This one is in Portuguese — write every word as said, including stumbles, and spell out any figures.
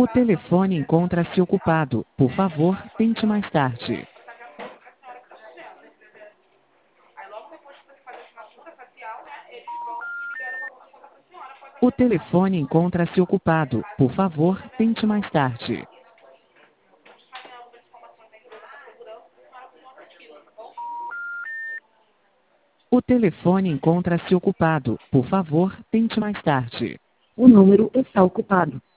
O telefone encontra-se ocupado. Por favor, tente mais tarde. O telefone encontra-se ocupado. Por favor, tente mais tarde. O telefone encontra-se ocupado. Por favor, tente mais tarde. O número está ocupado.